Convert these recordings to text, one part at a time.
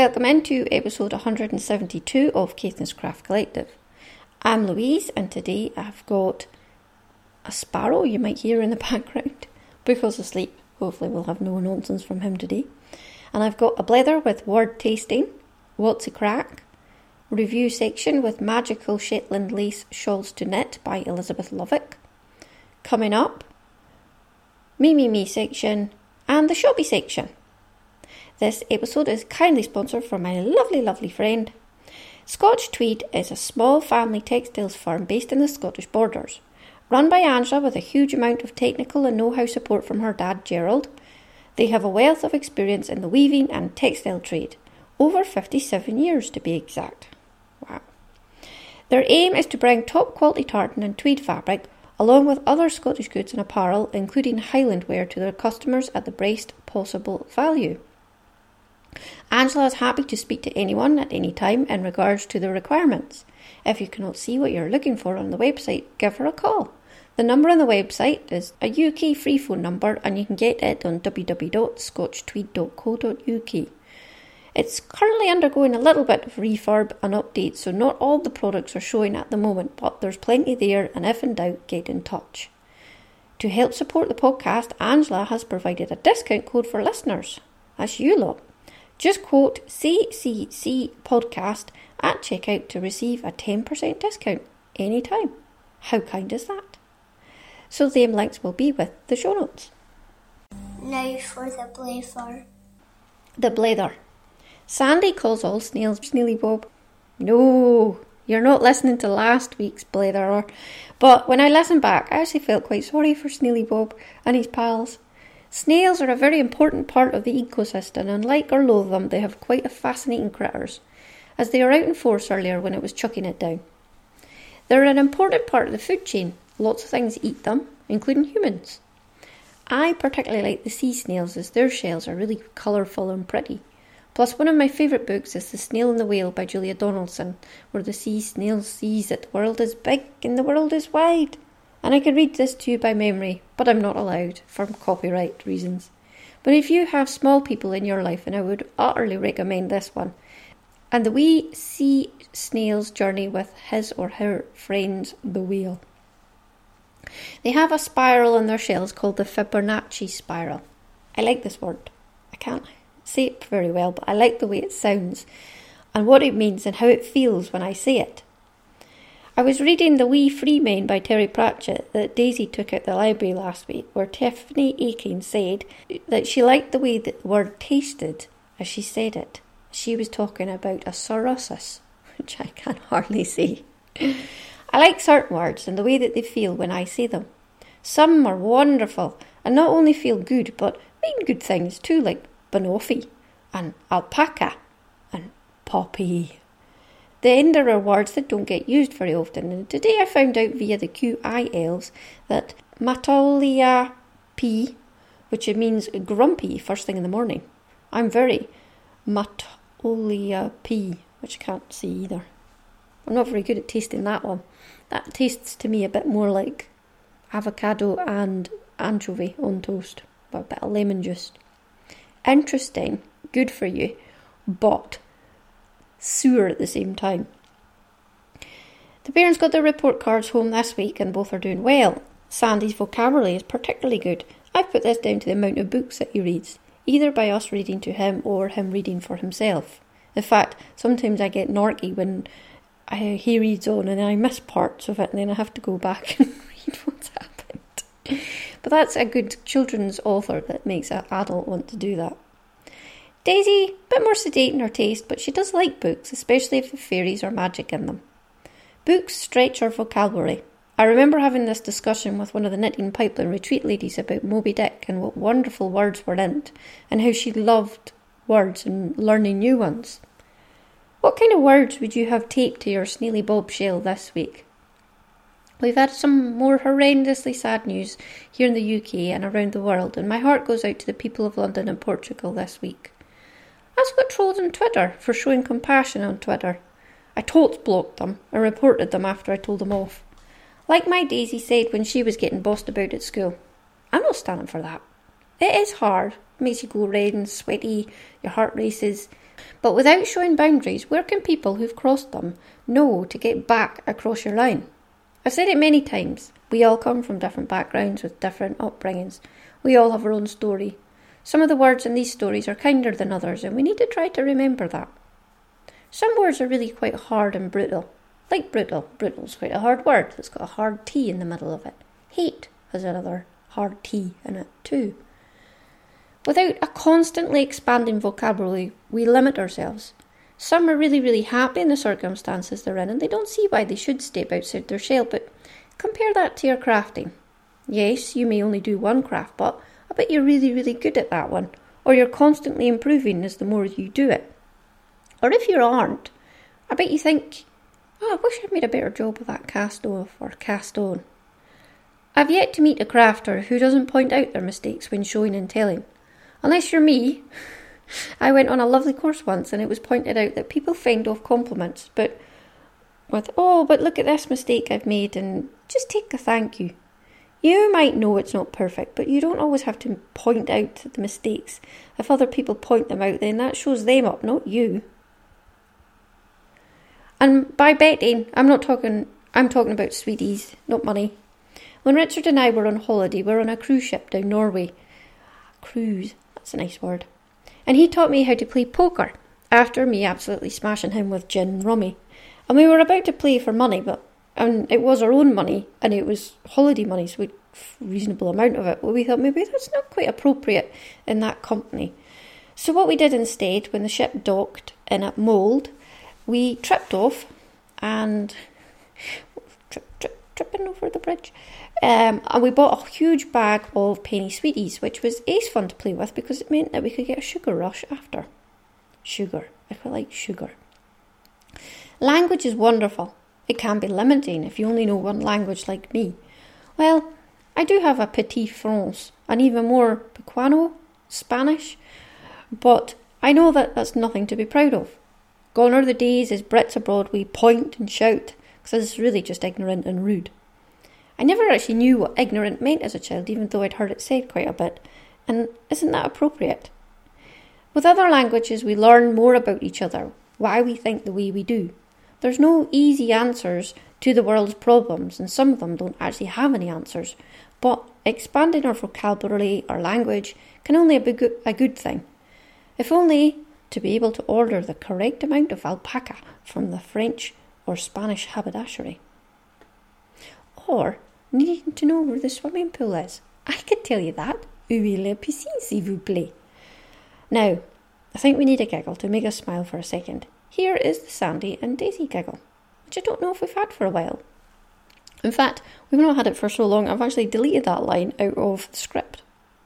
Welcome into episode 172 of Caithness Craft Collective. I'm Louise, and today I've got a sparrow you might hear in the background because asleep. Hopefully we'll have no nonsense from him today. And I've got a blether with word tasting, what's a crack, review section with Magical Shetland Lace Shawls to Knit by Elizabeth Lovick. Coming up, Me section and the Shoppy section. This episode is kindly sponsored from my lovely friend. Scotch Tweed is a small family textiles firm based in the Scottish borders. Run by Angela with a huge amount of technical and know-how support from her dad Gerald. They have a wealth of experience in the weaving and textile trade. Over 57 years to be exact. Wow. Their aim is to bring top quality tartan and tweed fabric along with other Scottish goods and apparel, including Highland wear, to their customers at the best possible value. Angela is happy to speak to anyone at any time in regards to the requirements. If you cannot see what you're looking for on the website, give her a call. The number on the website is a UK free phone number, and you can get it on www.scotchtweed.co.uk. It's currently undergoing a little bit of refurb and update, so not all the products are showing at the moment, but there's plenty there, and if in doubt, get in touch. To help support the podcast, Angela has provided a discount code for listeners. That's you lot. Just quote CCC podcast at checkout to receive a 10% discount anytime. How kind is that? So them links will be with the show notes. Now for the blether. The blether. Sandy calls all snails Snaily Bob. No, you're not listening to last week's blether. But when I listened back, I actually felt quite sorry for Snaily Bob and his pals. Snails are a very important part of the ecosystem, and like or loathe them, they have quite a fascinating critters, as they were out in force earlier when it was chucking it down. They're an important part of the food chain. Lots of things eat them, including humans. I particularly like the sea snails, as their shells are really colourful and pretty. Plus, one of my favourite books is The Snail and the Whale by Julia Donaldson, where the sea snail sees that the world is big and the world is wide. And I could read this to you by memory, but I'm not allowed for copyright reasons. But if you have small people in your life, then I would utterly recommend this one. And the wee sea snail's journey with his or her friends, the whale. They have a spiral in their shells called the Fibonacci spiral. I like this word. I can't say it very well, but I like the way it sounds and what it means and how it feels when I say it. I was reading The Wee Free Men by Terry Pratchett that Daisy took at the library last week, where Tiffany Aiken said that she liked the way that the word tasted as she said it. She was talking about a saurosis, which I can hardly say. I like certain words and the way that they feel when I say them. Some are wonderful and not only feel good, but mean good things too, like banoffee and alpaca and poppy. Then there are words that don't get used very often, and today I found out via the QILs that Matolia P, which means grumpy first thing in the morning. I'm very Matolia P, which I can't see either. I'm not very good at tasting that one. That tastes to me a bit more like avocado and anchovy on toast, with a bit of lemon juice. Interesting, good for you, but sour at the same time. The parents got their report cards home this week and both are doing well. Sandy's vocabulary is particularly good. I've put this down to the amount of books that he reads, either by us reading to him or him reading for himself. In fact, sometimes I get narky when he reads on and I miss parts of it, and then I have to go back and read what's happened. But that's a good children's author that makes an adult want to do that. Daisy, a bit more sedate in her taste, but she does like books, especially if the fairies or magic in them. Books stretch her vocabulary. I remember having this discussion with one of the Knitting Pipeline retreat ladies about Moby Dick and what wonderful words were in it, and how she loved words and learning new ones. What kind of words would you have taped to your Snaily Bob shell this week? We've had some more horrendously sad news here in the UK and around the world, and my heart goes out to the people of London and Portugal this week. I also got trolled on Twitter for showing compassion on Twitter. I totes blocked them and reported them after I told them off. Like my Daisy said when she was getting bossed about at school, I'm not standing for that. It is hard. It makes you go red and sweaty, your heart races. But without showing boundaries, where can people who've crossed them know to get back across your line? I've said it many times. We all come from different backgrounds with different upbringings. We all have our own story. Some of the words in these stories are kinder than others, and we need to try to remember that. Some words are really quite hard and brutal. Like brutal. Brutal's quite a hard word. It's got a hard T in the middle of it. Hate has another hard T in it too. Without a constantly expanding vocabulary, we limit ourselves. Some are really, really happy in the circumstances they're in, and they don't see why they should step outside their shell, but compare that to your crafting. Yes, you may only do one craft, but I bet you're really, really good at that one, or you're constantly improving as the more you do it. Or if you aren't, I bet you think, I wish I'd made a better job of that cast off or cast on. I've yet to meet a crafter who doesn't point out their mistakes when showing and telling. Unless you're me. I went on a lovely course once and it was pointed out that people fend off compliments, but look at this mistake I've made, and just take a thank you. You might know it's not perfect, but you don't always have to point out the mistakes. If other people point them out, then that shows them up, not you. And by betting, I'm talking about sweeties, not money. When Richard and I were on holiday, we were on a cruise ship down Norway. Cruise, that's a nice word. And he taught me how to play poker, after me absolutely smashing him with gin rummy. And we were about to play for money, but it was our own money, and it was holiday money, so we had a reasonable amount of it. But we thought maybe that's not quite appropriate in that company. So what we did instead, when the ship docked in at Mold, we tripped off and tripping over the bridge. And we bought a huge bag of penny sweeties, which was ace fun to play with because it meant that we could get a sugar rush after. Sugar. I quite like sugar. Language is wonderful. It can be limiting if you only know one language like me. Well, I do have a petit France, and even more Peruano, Spanish, but I know that that's nothing to be proud of. Gone are the days as Brits abroad we point and shout, because it's really just ignorant and rude. I never actually knew what ignorant meant as a child, even though I'd heard it said quite a bit. And isn't that appropriate? With other languages, we learn more about each other, why we think the way we do. There's no easy answers to the world's problems, and some of them don't actually have any answers. But expanding our vocabulary, our language, can only be a good thing. If only to be able to order the correct amount of alpaca from the French or Spanish haberdashery. Or needing to know where the swimming pool is. I could tell you that. Où est la piscine, s'il vous plaît? Now, I think we need a giggle to make us smile for a second. Here is the Sandy and Daisy giggle, which I don't know if we've had for a while. In fact, we've not had it for so long, I've actually deleted that line out of the script.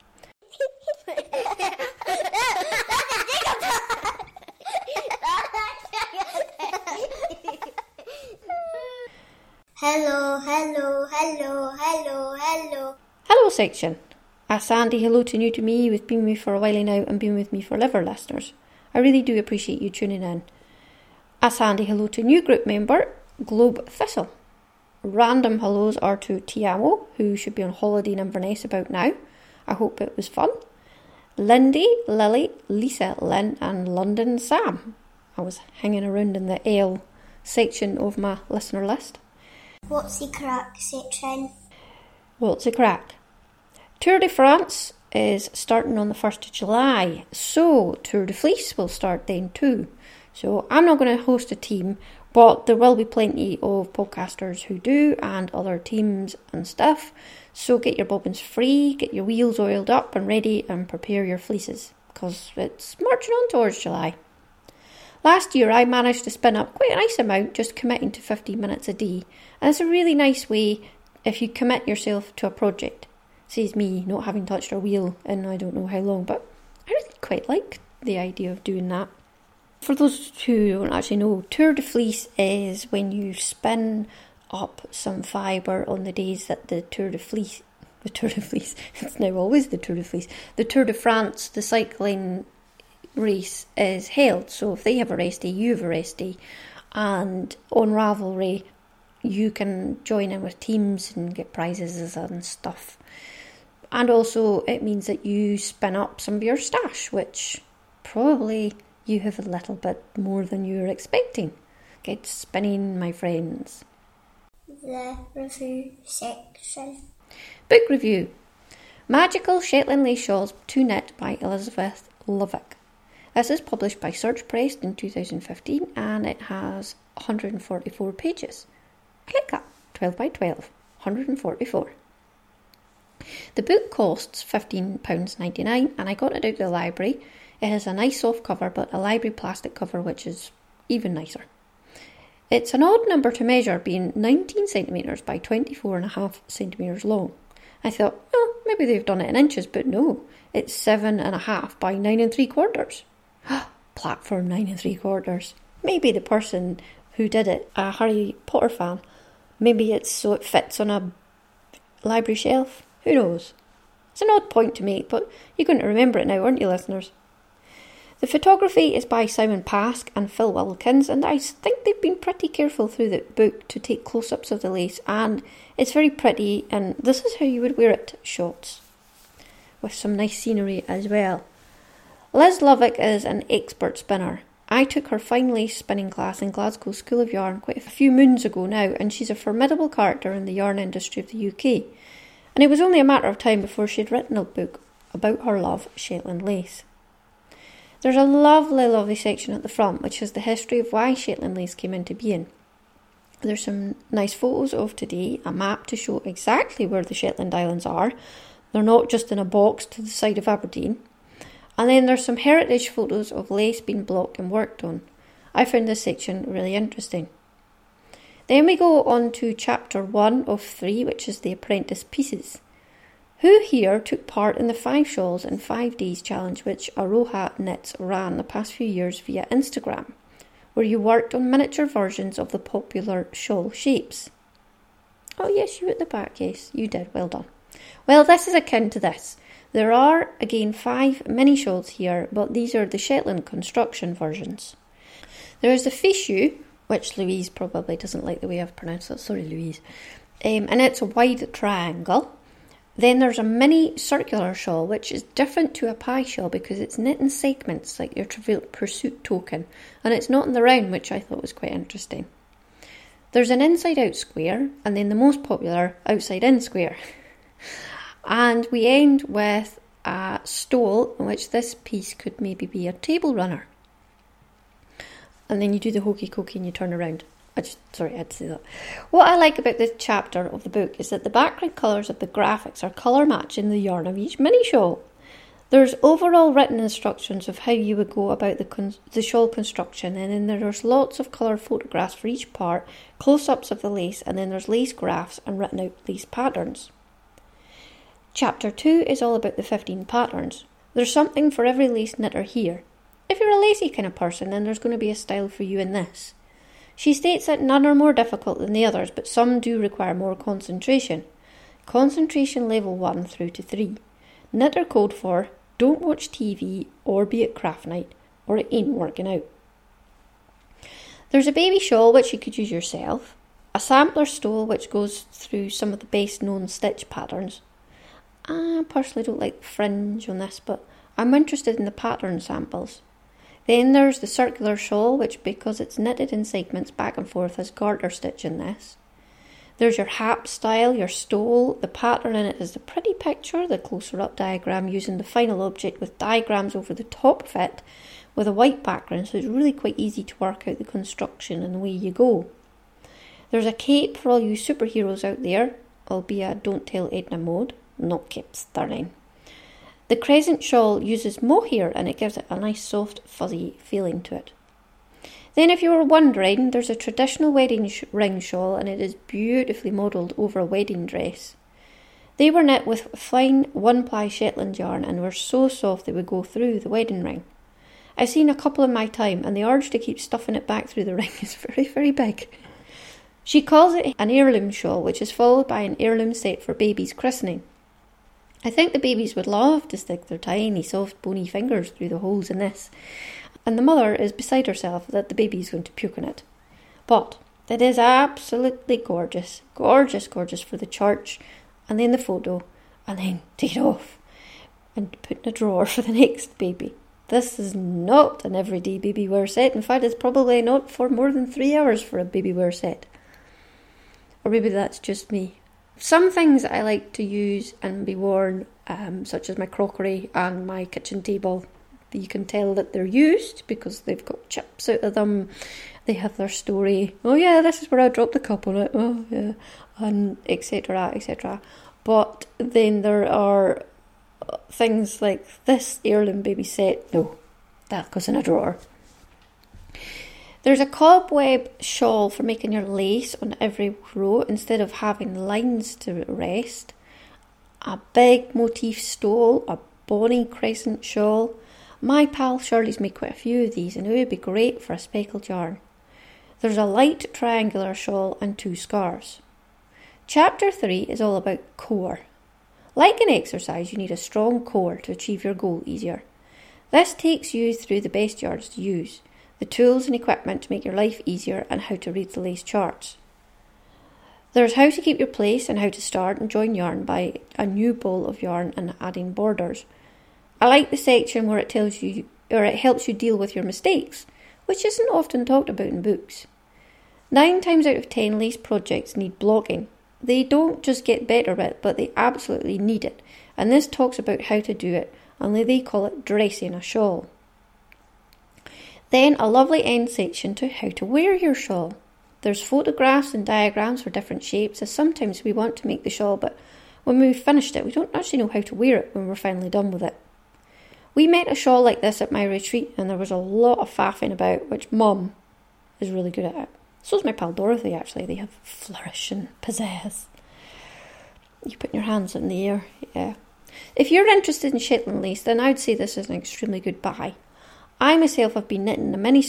Hello, hello, hello, hello, hello. Hello section. A Sandy hello to new to me who've been with me for a while now and been with me for liver listeners. I really do appreciate you tuning in. A Sandy hello to new group member, Globe Thistle. Random hellos are to Tiamo, who should be on holiday in Inverness about now. I hope it was fun. Lindy, Lily, Lisa, Lynn and London Sam. I was hanging around in the L section of my listener list. What's the crack section? What's the crack? Tour de France is starting on the 1st of July, so Tour de Fleece will start then too. So I'm not going to host a team, but there will be plenty of podcasters who do and other teams and stuff. So get your bobbins free, get your wheels oiled up and ready and prepare your fleeces because it's marching on towards July. Last year I managed to spin up quite a nice amount just committing to 15 minutes a day, and it's a really nice way if you commit yourself to a project. Says me not having touched a wheel in I don't know how long, but I really quite like the idea of doing that. For those who don't actually know, Tour de Fleece is when you spin up some fibre on the days that the Tour de Fleece, it's now always the Tour de Fleece, the Tour de France, the cycling race is held. So if they have a rest day, you have a rest day, and on Ravelry you can join in with teams and get prizes and stuff. And also it means that you spin up some of your stash, which probably you have a little bit more than you were expecting. Get spinning, my friends. The review section. Book review. Magical Shetland Lace Shawls to Knit by Elizabeth Lovick. This is published by Surge Press in 2015 and it has 144 pages. Click up, 12 by 12, 144. The book costs £15.99 and I got it out of the library. It has a nice soft cover but a library plastic cover which is even nicer. It's an odd number to measure, being 19 centimetres by 24.5 centimetres long. I thought, well, maybe they've done it in inches, but no, it's 7.5 by 9 3/4. Platform 9 3/4. Maybe the person who did it, a Harry Potter fan, maybe it's so it fits on a library shelf. Who knows? It's an odd point to make, but you're going to remember it now, aren't you, listeners? The photography is by Simon Pask and Phil Wilkins, and I think they've been pretty careful through the book to take close-ups of the lace, and it's very pretty, and this is how you would wear it shots, with some nice scenery as well. Liz Lovick is an expert spinner. I took her fine lace spinning class in Glasgow School of Yarn quite a few moons ago now, and she's a formidable character in the yarn industry of the UK. And it was only a matter of time before she'd written a book about her love of Shetland lace. There's a lovely, lovely section at the front which is the history of why Shetland lace came into being. There's some nice photos of today, a map to show exactly where the Shetland Islands are. They're not just in a box to the side of Aberdeen. And then there's some heritage photos of lace being blocked and worked on. I found this section really interesting. Then we go on to chapter 1 of 3, which is the apprentice pieces. Who here took part in the 5 shawls in 5 days challenge which Aroha Knits ran the past few years via Instagram, where you worked on miniature versions of the popular shawl shapes? Oh yes, you at the back, yes, you did, well done. Well, this is akin to this. There are, again, 5 mini shawls here, but these are the Shetland construction versions. There is the fichu, which Louise probably doesn't like the way I've pronounced it, sorry Louise, and it's a wide triangle. Then there's a mini circular shawl, which is different to a pie shawl because it's knit in segments like your Trivial Pursuit token, and it's not in the round, which I thought was quite interesting. There's an inside-out square, and then the most popular outside-in square. And we end with a stole, in which this piece could maybe be a table runner. And then you do the hokey cokey and you turn around. I had to say that. What I like about this chapter of the book is that the background colours of the graphics are colour matching the yarn of each mini shawl. There's overall written instructions of how you would go about the shawl construction, and then there's lots of colour photographs for each part, close-ups of the lace, and then there's lace graphs and written out lace patterns. Chapter 2 is all about the 15 patterns. There's something for every lace knitter here. If you're a lacy kind of person, then there's going to be a style for you in this. She states that none are more difficult than the others, but some do require more concentration. Concentration level 1 through to 3. Knitter code for don't watch TV or be at craft night, or it ain't working out. There's a baby shawl which you could use yourself, a sampler stole which goes through some of the best known stitch patterns. I personally don't like the fringe on this, but I'm interested in the pattern samples. Then there's the circular shawl, which because it's knitted in segments back and forth has garter stitch in this. There's your hap style, your stole. The pattern in it is the pretty picture, the closer up diagram using the final object with diagrams over the top of it with a white background, so it's really quite easy to work out the construction and away you go. There's a cape for all you superheroes out there, albeit don't tell Edna mode, not cape stirring. The crescent shawl uses mohair and it gives it a nice soft fuzzy feeling to it. Then if you were wondering, there's a traditional wedding ring shawl and it is beautifully modelled over a wedding dress. They were knit with fine one-ply Shetland yarn and were so soft they would go through the wedding ring. I've seen a couple in my time and the urge to keep stuffing it back through the ring is very, very big. She calls it an heirloom shawl, which is followed by an heirloom set for baby's christening. I think the babies would love to stick their tiny, soft, bony fingers through the holes in this, and the mother is beside herself that the baby is going to puke on it. But it is absolutely gorgeous, gorgeous, gorgeous for the church, and then the photo, and then take it off and put in a drawer for the next baby. This is not an everyday baby wear set. In fact, it's probably not for more than 3 hours for a baby wear set. Or maybe that's just me. Some things I like to use and be worn, such as my crockery and my kitchen table, you can tell that they're used because they've got chips out of them. They have their story. Oh yeah, this is where I dropped the cup on it. Oh yeah, and etc., etc. But then there are things like this heirloom baby set. No, that goes in a drawer. There's a cobweb shawl for making your lace on every row instead of having lines to rest. A big motif stole, a bonny crescent shawl. My pal Shirley's made quite a few of these and it would be great for a speckled yarn. There's a light triangular shawl and 2 scarves. Chapter 3 is all about core. Like an exercise, you need a strong core to achieve your goal easier. This takes you through the best yarns to use, the tools and equipment to make your life easier, and how to read the lace charts. There's how to keep your place and how to start and join yarn by a new ball of yarn and adding borders. I like the section where it tells you, or it helps you deal with your mistakes, which isn't often talked about in books. 9 times out of 10 lace projects need blocking. They don't just get better at it, but they absolutely need it. And this talks about how to do it, only they call it dressing a shawl. Then a lovely end section to how to wear your shawl. There's photographs and diagrams for different shapes, as sometimes we want to make the shawl, but when we've finished it, we don't actually know how to wear it when we're finally done with it. We met a shawl like this at my retreat, and there was a lot of faffing about, which Mum is really good at it. So's my pal Dorothy, actually. They have flourish and pizzazz. You put your hands in the air, yeah. If you're interested in Shetland lace, then I would say this is an extremely good buy. I myself have been knitting a mini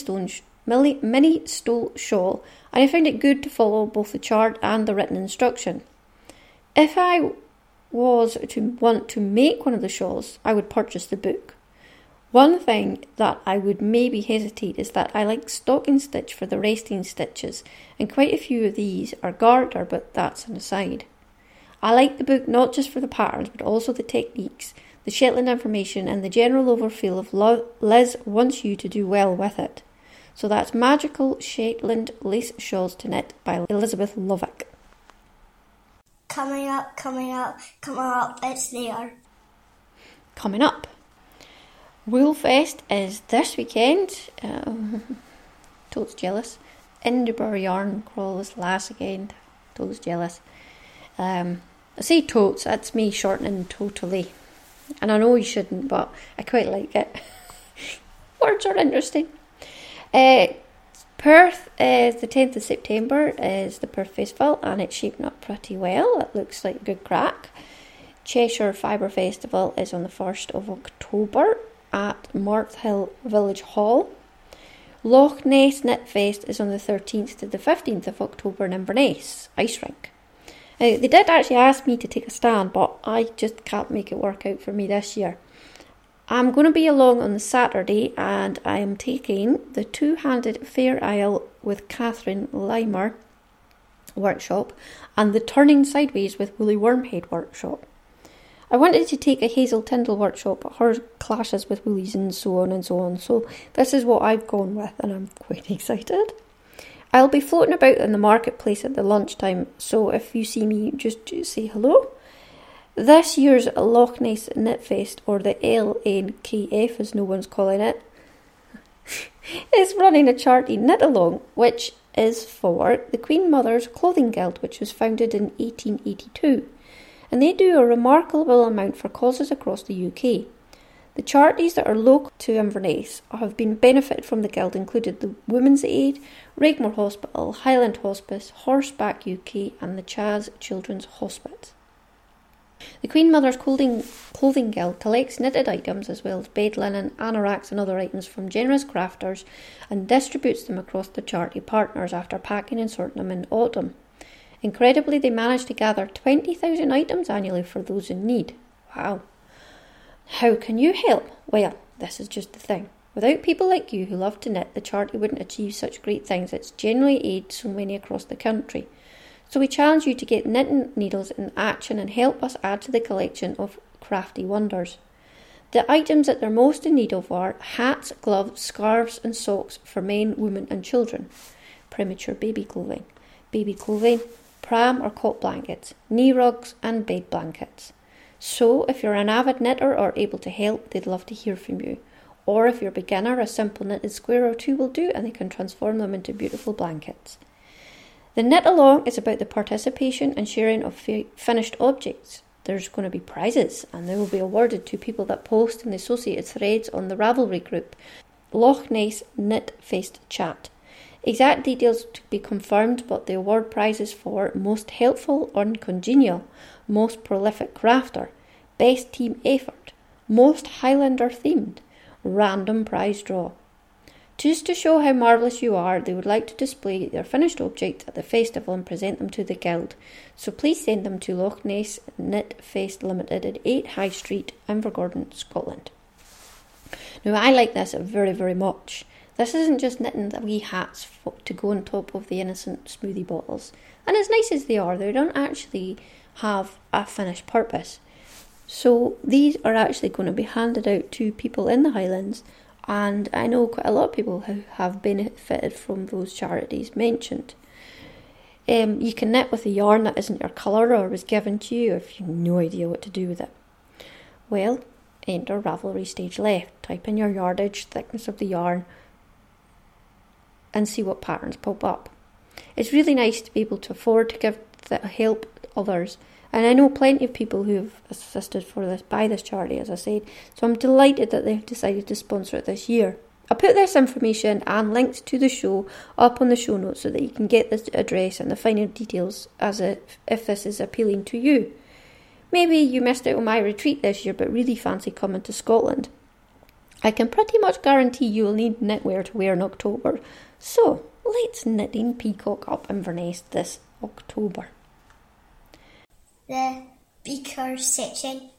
stole shawl, and I found it good to follow both the chart and the written instruction. If I was to want to make one of the shawls, I would purchase the book. One thing that I would maybe hesitate is that I like stocking stitch for the resting stitches, and quite a few of these are garter, but that's an aside. I like the book not just for the patterns, but also the techniques, the Shetland information, and the general overfeel of Liz wants you to do well with it. So that's Magical Shetland Lace Shawls to Knit by Elizabeth Lovick. Coming up, it's there. Coming up. Woolfest is this weekend. Totes jealous. Edinburgh Yarn Crawl is last weekend. Totes jealous. I say totes, that's me shortening totally. And I know you shouldn't, but I quite like it. Words are interesting. Perth is the 10th of September is the Perth Festival, and it's shaping up pretty well. It looks like a good crack. Cheshire Fibre Festival is on the 1st of October at Marth Hill Village Hall. Loch Ness Knit Fest is on the 13th to the 15th of October in Inverness, Ice Rink. They did actually ask me to take a stand, but I just can't make it work out for me this year. I'm going to be along on the Saturday, and I am taking the Two-Handed Fair Isle with Catherine Limer workshop and the Turning Sideways with Woolly Wormhead workshop. I wanted to take a Hazel Tyndall workshop, but her clashes with woolies and so on and so on. So this is what I've gone with, and I'm quite excited. I'll be floating about in the marketplace at the lunchtime, so if you see me, just say hello. This year's Loch Ness Knit Fest, or the LNKF as no one's calling it, is running a charity knit along, which is for the Queen Mother's Clothing Guild, which was founded in 1882. And they do a remarkable amount for causes across the UK. The charities that are local to Inverness have been benefited from the Guild included the Women's Aid, Regmore Hospital, Highland Hospice, Horseback UK and the Chas Children's Hospice. The Queen Mother's Clothing Guild collects knitted items as well as bed linen, anoraks and other items from generous crafters and distributes them across the charity partners after packing and sorting them in autumn. Incredibly, they manage to gather 20,000 items annually for those in need. Wow. How can you help? Well, this is just the thing. Without people like you who love to knit, the charity wouldn't achieve such great things. It's generally aids so many across the country. So we challenge you to get knitting needles in action and help us add to the collection of crafty wonders. The items that they're most in need of are hats, gloves, scarves and socks for men, women and children, premature baby clothing, pram or cot blankets, knee rugs and bed blankets. So if you're an avid knitter or able to help, they'd love to hear from you. Or if you're a beginner, a simple knitted square or two will do and they can transform them into beautiful blankets. The knit along is about the participation and sharing of finished objects. There's going to be prizes and they will be awarded to people that post in the associated threads on the Ravelry group, Loch Ness Knit Fest Chat. Exact details to be confirmed, but the award prizes for most helpful and congenial, most prolific crafter, best team effort, most Highlander themed, random prize draw. Just to show how marvellous you are, they would like to display their finished object at the festival and present them to the guild. So please send them to Loch Ness Knit Fest Limited at 8 High Street, Invergordon, Scotland. Now I like this very, very much. This isn't just knitting the wee hats to go on top of the innocent smoothie bottles. And as nice as they are, they don't actually have a finished purpose. So these are actually going to be handed out to people in the Highlands, and I know quite a lot of people who have benefited from those charities mentioned. You can knit with a yarn that isn't your colour or was given to you if you have no idea what to do with it. Well, enter Ravelry stage left, type in your yardage, thickness of the yarn, and see what patterns pop up. It's really nice to be able to afford to give help others, and I know plenty of people who have assisted by this charity, as I said, so I'm delighted that they've decided to sponsor it this year. I'll put this information and links to the show up on the show notes so that you can get the address and the finer details if this is appealing to you. Maybe you missed out on my retreat this year but really fancy coming to Scotland. I can pretty much guarantee you will need knitwear to wear in October, so let's knitting peacock up Inverness this October. The beaker section.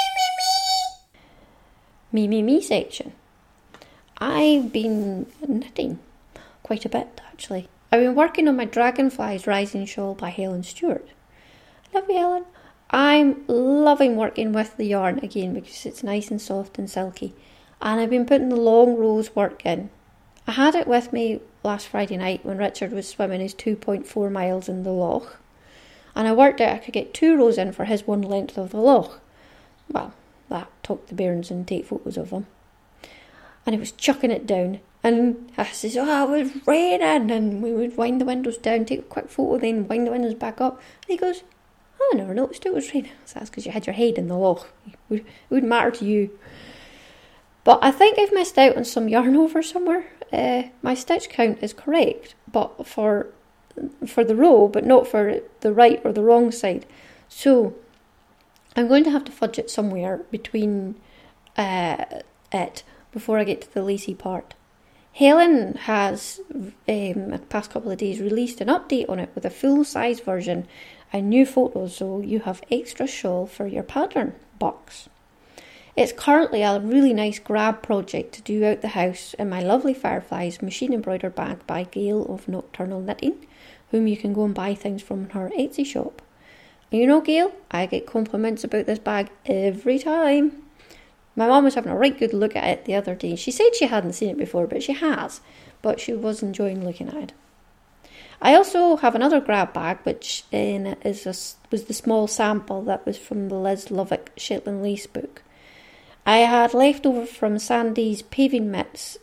Me section. I've been knitting quite a bit actually. I've been working on my Dragonflies Rising Shawl by Helen Stewart. Love you, Helen. I'm loving working with the yarn again because it's nice and soft and silky, and I've been putting the long rows work in. I had it with me last Friday night when Richard was swimming his 2.4 miles in the loch, and I worked out I could get 2 rows in for his one length of the loch. Well, that took the bairns and take photos of him. And he was chucking it down, and I says, it was raining, and we would wind the windows down, take a quick photo, then wind the windows back up. And he goes, I never noticed it was raining. So that's because you had your head in the loch. It wouldn't matter to you. But I think I've missed out on some yarn over somewhere. My stitch count is correct, but for the row, but not for the right or the wrong side. So I'm going to have to fudge it somewhere between it before I get to the lacy part. Helen has, the past couple of days, released an update on it with a full-size version and new photos, so you have extra shawl for your pattern box. It's currently a really nice grab project to do out the house in my lovely Fireflies machine embroidered bag by Gail of Nocturnal Knitting, whom you can go and buy things from her Etsy shop. And you know, Gail, I get compliments about this bag every time. My mum was having a right good look at it the other day. She said she hadn't seen it before, but she has. But she was enjoying looking at it. I also have another grab bag, which was the small sample that was from the Liz Lovick Shetland Lace book. I had left over from Sandy's paving mitts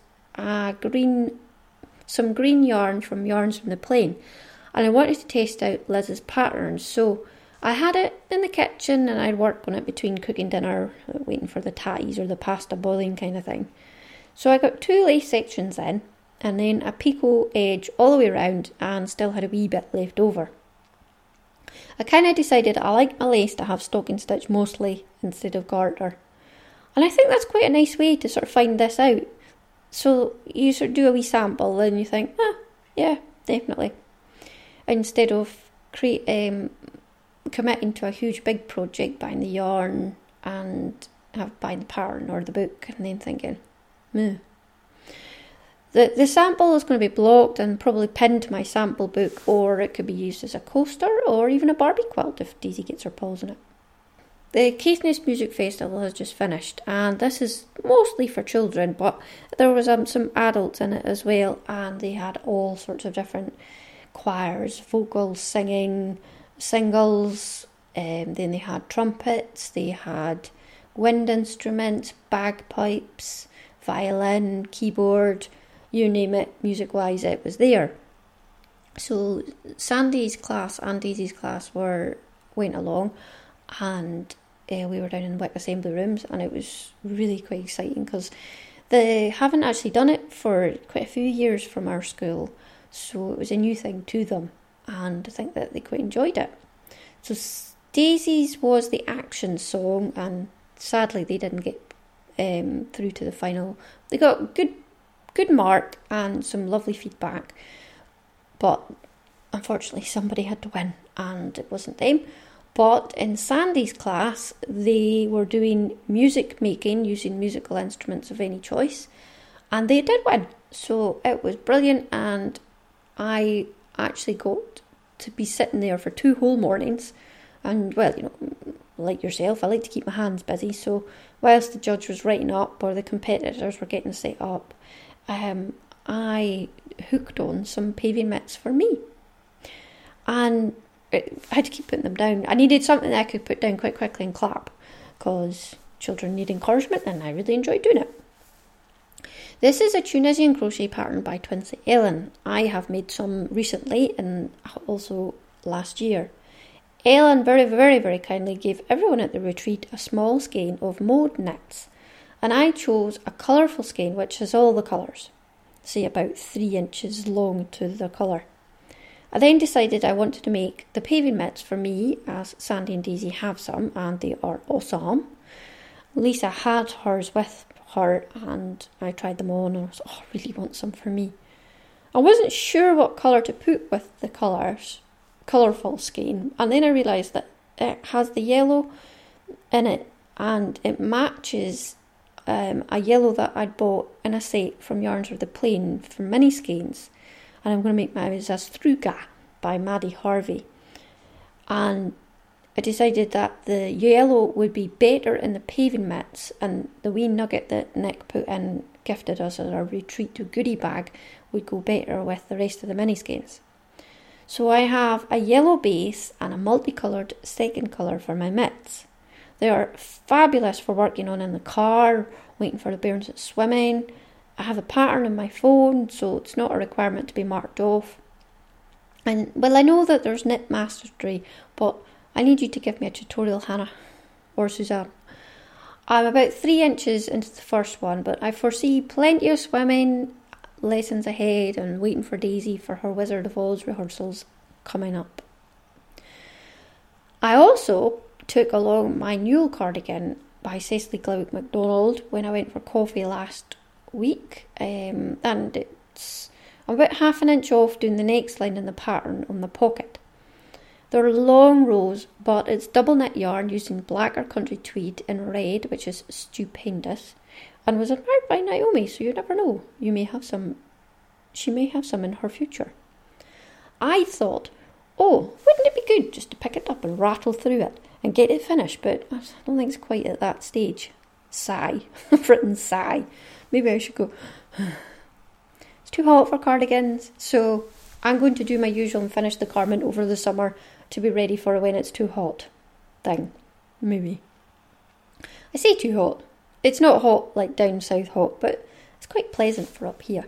some green yarn from Yarns from the Plain, and I wanted to test out Liz's patterns, so I had it in the kitchen and I'd work on it between cooking dinner, waiting for the tatties or the pasta boiling kind of thing. So I got 2 lace sections in, and then a picot edge all the way around, and still had a wee bit left over. I kind of decided I like my lace to have stocking stitch mostly instead of garter. And I think that's quite a nice way to sort of find this out. So you sort of do a wee sample and you think, yeah, definitely. Instead of committing to a huge big project, buying the yarn and buying the pattern or the book and then thinking, meh. The sample is going to be blocked and probably pinned to my sample book, or it could be used as a coaster or even a Barbie quilt if Daisy gets her paws in it. the Caithness Music Festival has just finished, and this is mostly for children, but there was some adults in it as well, and they had all sorts of different choirs, vocals, singing, singles, then they had trumpets, they had wind instruments, bagpipes, violin, keyboard, you name it, music-wise, it was there. So Sandy's class and Daisy's class went along, and we were down in the WIC assembly rooms, and it was really quite exciting because they haven't actually done it for quite a few years from our school, so it was a new thing to them, and I think that they quite enjoyed it. So Daisy's was the action song, and sadly they didn't get through to the final. They got good mark and some lovely feedback, but unfortunately somebody had to win, and it wasn't them. But in Sandy's class, they were doing music making using musical instruments of any choice, and they did win. So it was brilliant, and I actually got to be sitting there for 2 whole mornings. And, well, you know, like yourself, I like to keep my hands busy. So whilst the judge was writing up or the competitors were getting set up, I hooked on some paving mitts for me. And I had to keep putting them down. I needed something that I could put down quite quickly and clap, because children need encouragement, and I really enjoyed doing it. This is a Tunisian crochet pattern by Twinsy Ellen. I have made some recently and also last year. Ellen very, very, very kindly gave everyone at the retreat a small skein of mauve knits, and I chose a colourful skein which has all the colours, say about 3 inches long to the colour. I then decided I wanted to make the paving mitts for me, as Sandy and Daisy have some, and they are awesome. Lisa had hers with her, and I tried them on, and I was, I really want some for me. I wasn't sure what colour to put with the colourful skein, and then I realised that it has the yellow in it, and it matches a yellow that I'd bought in a set from Yarns of the Plain from mini skeins, and I'm going to make mine as Struga by Maddie Harvey. And I decided that the yellow would be better in the paving mitts, and the wee nugget that Nick put in, gifted us as our retreat to goodie bag, would go better with the rest of the mini skeins. So I have a yellow base and a multicoloured second colour for my mitts. They are fabulous for working on in the car, waiting for the bairns at swimming. I have a pattern on my phone, so it's not a requirement to be marked off. And, well, I know that there's Knit Mastery, but I need you to give me a tutorial, Hannah, or Suzanne. I'm about 3 inches into the first one, but I foresee plenty of swimming lessons ahead and waiting for Daisy for her Wizard of Oz rehearsals coming up. I also took along my Newell cardigan by Cecily Glowick MacDonald when I went for coffee last week, and it's about 1/2 inch off doing the next line in the pattern on the pocket. They're long rows, but it's double knit yarn using black or country tweed in red, which is stupendous, and was admired by Naomi, so you never know, she may have some in her future. I thought, wouldn't it be good just to pick it up and rattle through it and get it finished, but I don't think it's quite at that stage. Sigh. I've written sigh. Maybe I should go, it's too hot for cardigans, so I'm going to do my usual and finish the garment over the summer to be ready for when it's too hot thing. Maybe. I say too hot. It's not hot like down south hot, but it's quite pleasant for up here.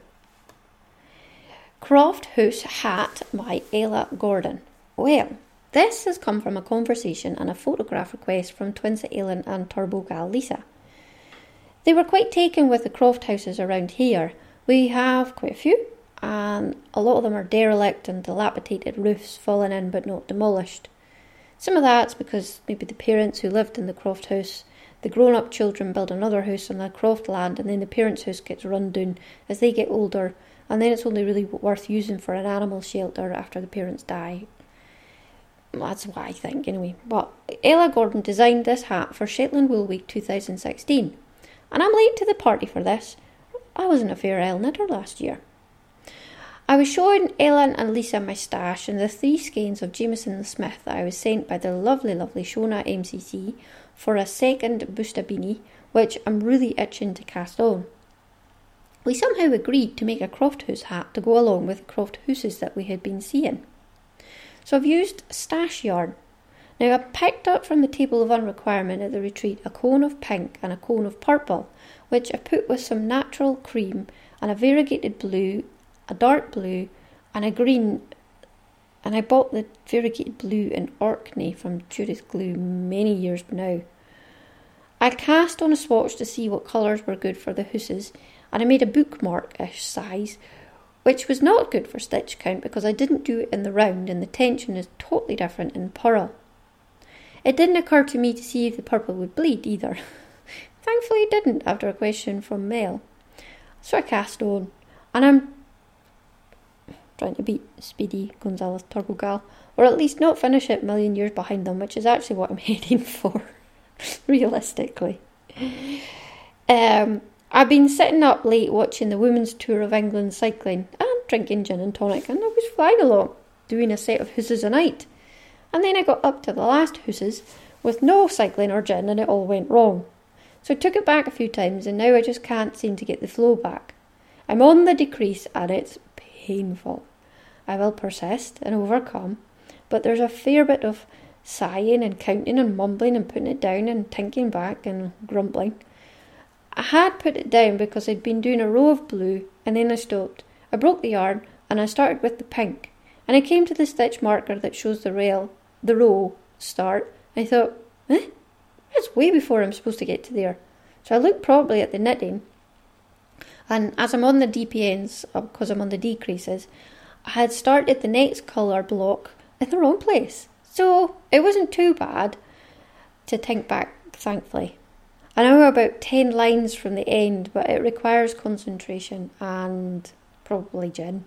Croft House Hat by Ella Gordon. Well, this has come from a conversation and a photograph request from Twinsy Ellen and Turbo Gal Lisa. They were quite taken with the Croft houses around here. We have quite a few, and a lot of them are derelict and dilapidated roofs fallen in but not demolished. Some of that's because maybe the parents who lived in the Croft house, the grown-up children build another house on the Croft land, and then the parents' house gets run down as they get older, and then it's only really worth using for an animal shelter after the parents die. That's what I think anyway. But Ella Gordon designed this hat for Shetland Wool Week 2016, and I'm late to the party for this. I was in a Fair Isle knitter last year. I was showing Ellen and Lisa my stash and the 3 skeins of Jameson the Smith that I was sent by the lovely, lovely Shona MCC for a second Bustabini, which I'm really itching to cast on. We somehow agreed to make a Crofthouse hat to go along with the Crofthousses that we had been seeing. So I've used stash yarn. Now I picked up from the table of unrequirement at the retreat a cone of pink and a cone of purple, which I put with some natural cream and a variegated blue, a dark blue and a green, and I bought the variegated blue in Orkney from Judith Glue many years now. I cast on a swatch to see what colours were good for the housses, and I made a bookmark-ish size, which was not good for stitch count because I didn't do it in the round and the tension is totally different in purl. It didn't occur to me to see if the purple would bleed either. Thankfully it didn't after a question from Mel. So I cast on, and I'm trying to beat Speedy Gonzalez Turbo Gal, or at least not finish it a million years behind them, which is actually what I'm heading for, realistically. I've been sitting up late watching the Women's Tour of England cycling and drinking gin and tonic, and I was flying along, doing a set of housses a night. And then I got up to the last housses with no cycling or gin, and it all went wrong. So I took it back a few times, and now I just can't seem to get the flow back. I'm on the decrease, and it's painful. I will persist and overcome, but there's a fair bit of sighing and counting and mumbling and putting it down and tinking back and grumbling. I had put it down because I'd been doing a row of blue, and then I stopped. I broke the yarn, and I started with the pink, and I came to the stitch marker that shows the row start. I thought, that's way before I'm supposed to get to there. So I looked probably at the knitting, and as I'm on the DPNs, because I'm on the decreases, I had started the next colour block in the wrong place. So it wasn't too bad to think back, thankfully. I know about 10 lines from the end, but it requires concentration and probably gin,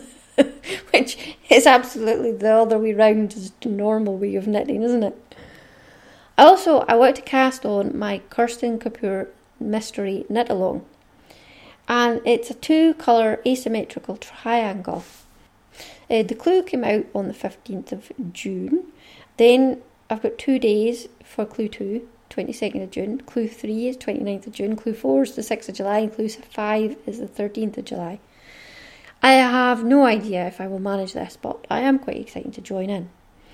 which is absolutely the other way round as the normal way of knitting, isn't it? Also, I want to cast on my Kirsten Kapoor Mystery Knit Along, and it's a 2-colour asymmetrical triangle. The clue came out on the 15th of June. Then I've got 2 days for clue 2, 22nd of June. Clue 3 is 29th of June. Clue 4 is the 6th of July. And clue 5 is the 13th of July. I have no idea if I will manage this, but I am quite excited to join in.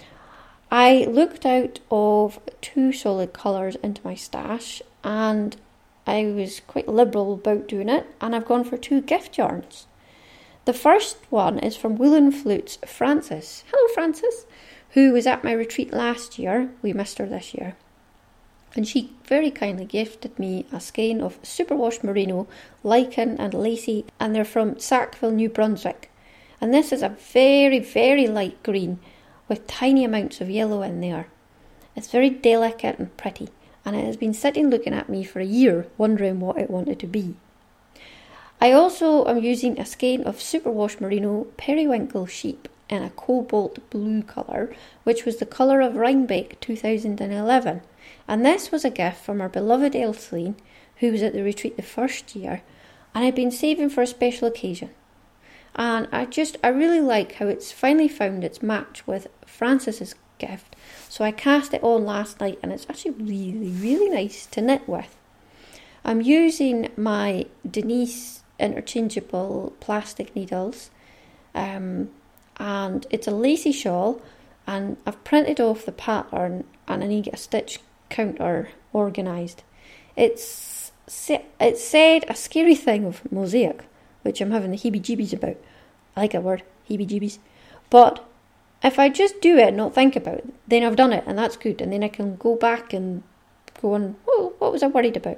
I looked out of 2 solid colours into my stash, and I was quite liberal about doing it, and I've gone for 2 gift yarns. The first one is from Woolen Flutes Frances. Hello, Frances, who was at my retreat last year. We missed her this year. And she very kindly gifted me a skein of superwash merino, lichen and lacy, and they're from Sackville, New Brunswick. And this is a very, very light green with tiny amounts of yellow in there. It's very delicate and pretty, and it has been sitting looking at me for a year, wondering what it wanted to be. I also am using a skein of superwash merino periwinkle sheep in a cobalt blue colour, which was the colour of Rhinebeck 2011. And this was a gift from our beloved Elseline, who was at the retreat the first year, and I'd been saving for a special occasion. And I really like how it's finally found its match with Frances's gift. So I cast it on last night, and it's actually really, really nice to knit with. I'm using my Denise interchangeable plastic needles, and it's a lacy shawl, and I've printed off the pattern, and I need to get a stitch counter organised. It said a scary thing of mosaic, which I'm having the heebie-jeebies about. I like that word, heebie-jeebies. But if I just do it and not think about it, then I've done it, and that's good, and then I can go back and go on, what was I worried about?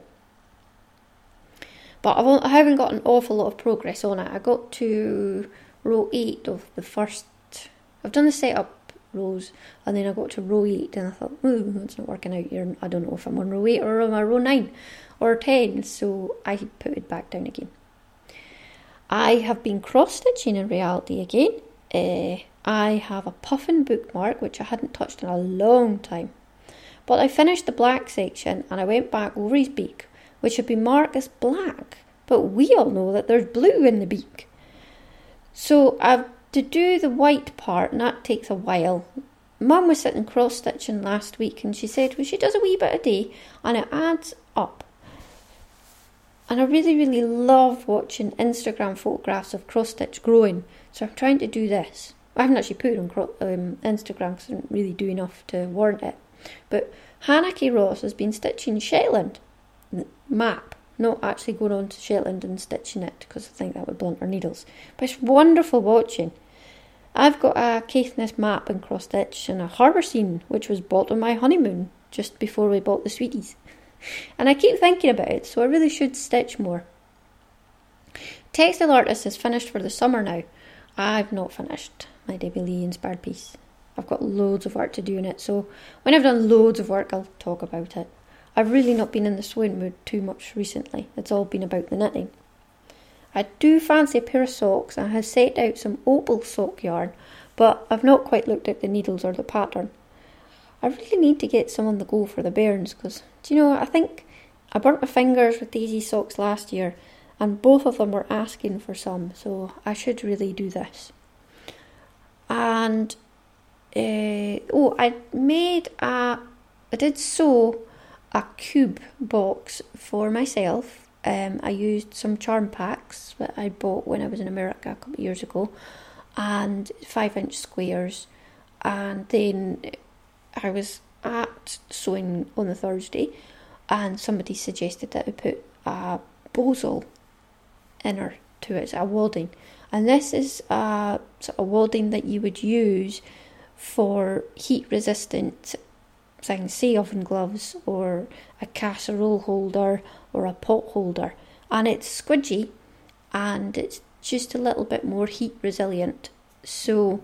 But I haven't got an awful lot of progress on it. I got to row 8 of the first. I've done the setup rows, and then I got to row 8, and I thought, it's not working out here. I don't know if I'm on row 8 or on row 9 or 10, so I put it back down again. I have been cross-stitching in reality again. I have a puffin bookmark, which I hadn't touched in a long time. But I finished the black section, and I went back over his beak, which had been marked as black, but we all know that there's blue in the beak. So I've to do the white part, and that takes a while. Mum was sitting cross-stitching last week and she said, well, she does a wee bit a day and it adds up. And I really, really love watching Instagram photographs of cross-stitch growing. So I'm trying to do this. I haven't actually put it on Instagram because I didn't really do enough to warrant it. But Hannah K. Ross has been stitching Shetland map. Not actually going on to Shetland and stitching it because I think that would blunt her needles. But it's wonderful watching. I've got a Caithness map in cross stitch and a harbour scene which was bought on my honeymoon just before we bought the sweeties. And I keep thinking about it, so I really should stitch more. Textile Artist is finished for the summer now. I've not finished my Debbie Lee inspired piece. I've got loads of work to do in it, so when I've done loads of work I'll talk about it. I've really not been in the sewing mood too much recently. It's all been about the knitting. I do fancy a pair of socks. I have set out some opal sock yarn, but I've not quite looked at the needles or the pattern. I really need to get some on the go for the bairns because, do you know, I think I burnt my fingers with Daisy socks last year and both of them were asking for some, so I should really do this. And, I did sew a cube box for myself. I used some charm packs that I bought when I was in America a couple of years ago and 5-inch squares, and then I was at sewing on the Thursday and somebody suggested that I put a bosal inner to it, a wadding, and this is a sort of wadding that you would use for heat resistant things, say oven gloves or a casserole holder or a pot holder, and it's squidgy and it's just a little bit more heat resilient. So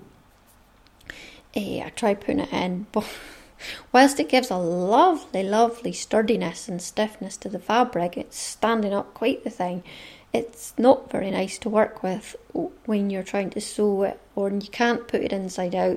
I tried putting it in, but whilst it gives a lovely sturdiness and stiffness to the fabric, it's standing up quite the thing. It's not very nice to work with when you're trying to sew it, or you can't put it inside out.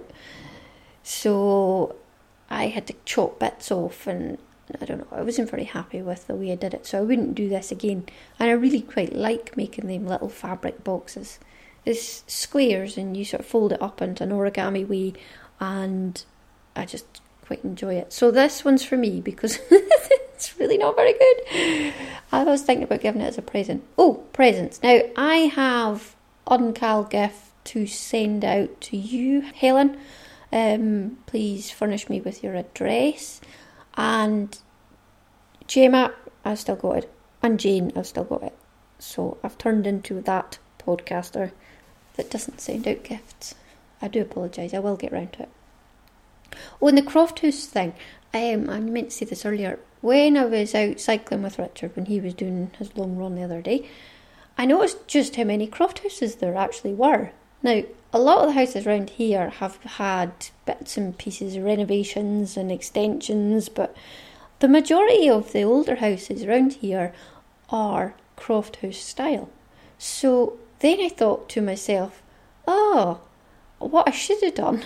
So I had to chop bits off, and I don't know, I wasn't very happy with the way I did it, so I wouldn't do this again. And I really quite like making them little fabric boxes. It's squares and you sort of fold it up into an origami way, and I just quite enjoy it. So this one's for me because it's really not very good. I was thinking about giving it as a present. Oh, presents. Now I have Uncal gift to send out to you, Helen. Please furnish me with your address. And Gemma, I've still got it. And Jane, I've still got it. So I've turned into that podcaster that doesn't send out gifts. I do apologise, I will get round to it. Oh, and the Croft House thing. I meant to say this earlier. When I was out cycling with Richard, when he was doing his long run the other day, I noticed just how many Croft Houses there actually were. Now, a lot of the houses around here have had bits and pieces of renovations and extensions, but the majority of the older houses around here are Croft House style. So then I thought to myself, what I should have done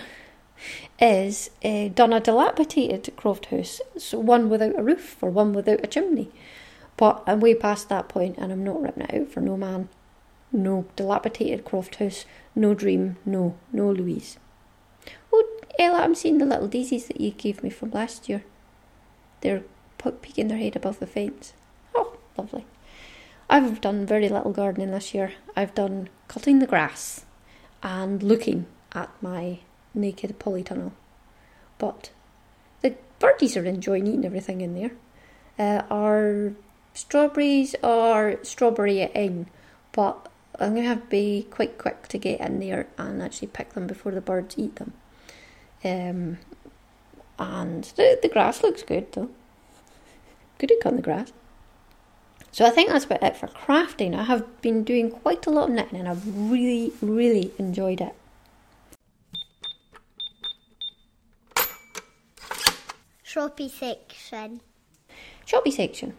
is done a dilapidated Croft House, so one without a roof or one without a chimney. But I'm way past that point and I'm not ripping it out for no man. No dilapidated Croft House, no dream, no Louise. Oh, Ella, I'm seeing the little daisies that you gave me from last year. They're peeking their head above the fence. Oh, lovely. I've done very little gardening this year. I've done cutting the grass and looking at my naked polytunnel. But the birdies are enjoying eating everything in there. Our strawberries are strawberrying, but I'm going to have to be quite quick to get in there and actually pick them before the birds eat them. And the grass looks good though. Good at cutting the grass. So I think that's about it for crafting. I have been doing quite a lot of knitting and I've really, really enjoyed it. Shoppy section. Shoppy section.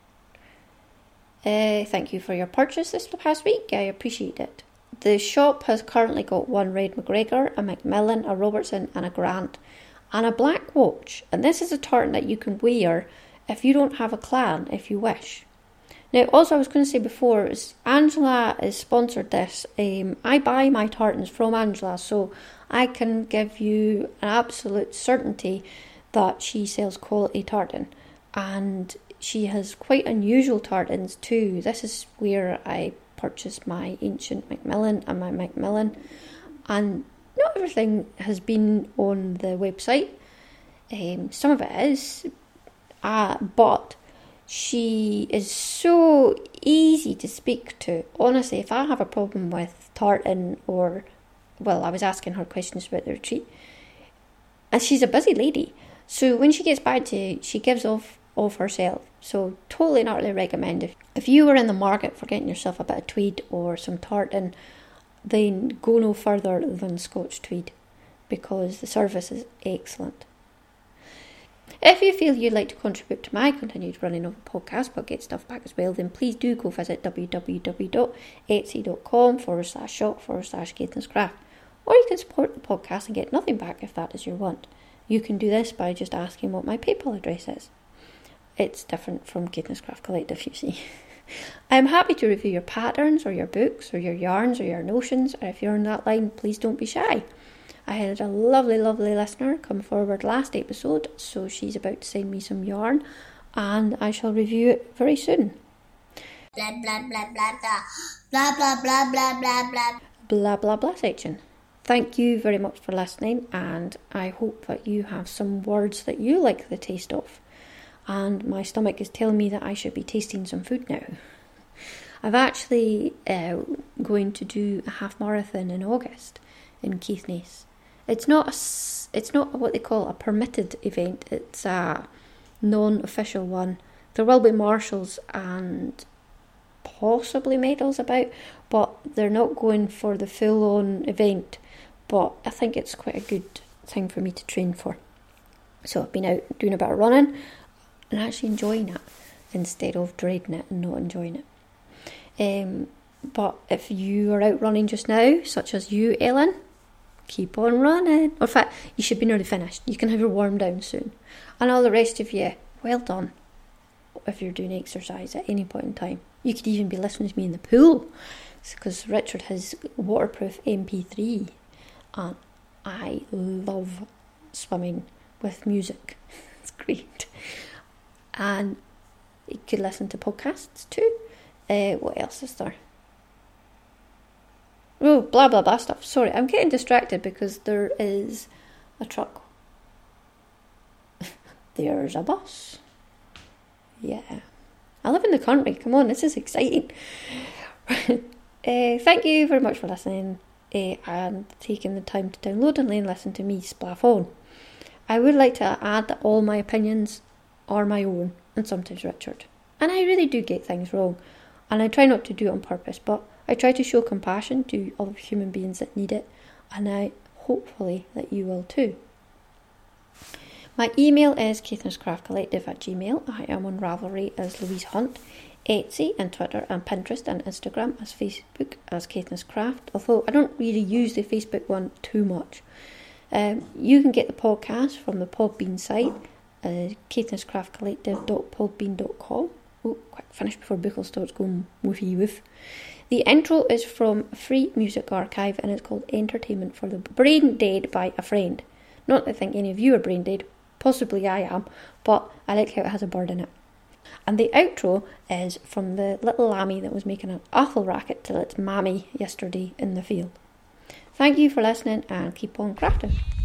Thank you for your purchase this past week. I appreciate it. The shop has currently got one Red McGregor, a Macmillan, a Robertson and a Grant and a black watch. And this is a tartan that you can wear if you don't have a clan, if you wish. Now, also I was going to say before, is Angela is sponsored this. I buy my tartans from Angela, so I can give you an absolute certainty that she sells quality tartan. And she has quite unusual tartans too. This is where I purchased my Ancient Macmillan and my Macmillan. And not everything has been on the website. Some of it is. But she is so easy to speak to. Honestly, if I have a problem with tartan I was asking her questions about the retreat. And she's a busy lady. So when she gets back to you, she gives off herself. So totally and utterly recommend. If you were in the market for getting yourself a bit of tweed or some tartan, then go no further than Scotch Tweed, because the service is excellent. If you feel you'd like to contribute to my continued running of the podcast but get stuff back as well, then please do go visit www.etsy.com/shop/Caithnesscraft. Or you can support the podcast and get nothing back if that is your want. You can do this by just asking what my PayPal address is. It's different from Caithness Craft Collective, you see. I'm happy to review your patterns or your books or your yarns or your notions, or if you're on that line, please don't be shy. I had a lovely listener come forward last episode, so she's about to send me some yarn, and I shall review it very soon. Blah, blah, blah, blah, blah. Blah, blah, blah, blah, blah, blah. Blah, blah, blah section. Thank you very much for listening, and I hope that you have some words that you like the taste of. And my stomach is telling me that I should be tasting some food now. I've actually going to do a half marathon in August in Caithness. It's not what they call a permitted event. It's a non-official one. There will be marshals and possibly medals about, but they're not going for the full-on event. But I think it's quite a good thing for me to train for. So I've been out doing a bit of running and actually enjoying it instead of dreading it and not enjoying it. But if you are out running just now, such as you, Ellen, keep on running. Or in fact, you should be nearly finished. You can have your warm down soon. And all the rest of you, well done. If you're doing exercise at any point in time. You could even be listening to me in the pool, because Richard has waterproof MP3. And I love swimming with music. It's great. And you could listen to podcasts too. What else is there? Oh, blah blah blah stuff. Sorry, I'm getting distracted because there is a truck. There's a bus. Yeah. I live in the country. Come on, this is exciting. Thank you very much for listening and taking the time to download and then listen to me splaff on. I would like to add that all my opinions are my own, and sometimes Richard. And I really do get things wrong, and I try not to do it on purpose, but I try to show compassion to other human beings that need it, and I hopefully that you will too. My email is caithnesscraftcollective@gmail. I am on Ravelry as Louise Hunt, Etsy and Twitter and Pinterest and Instagram, as Facebook as Caithness Craft, although I don't really use the Facebook one too much. You can get the podcast from the Podbean site, caithnesscraftcollective.podbean.com. Oh, quick, finish before Buckle starts going woofy woof. The intro is from a free music archive and it's called Entertainment for the Brain Dead by a Friend. Not that I think any of you are brain dead, possibly I am, but I like how it has a bird in it. And the outro is from the little lammy that was making an awful racket till its mammy yesterday in the field. Thank you for listening and keep on crafting.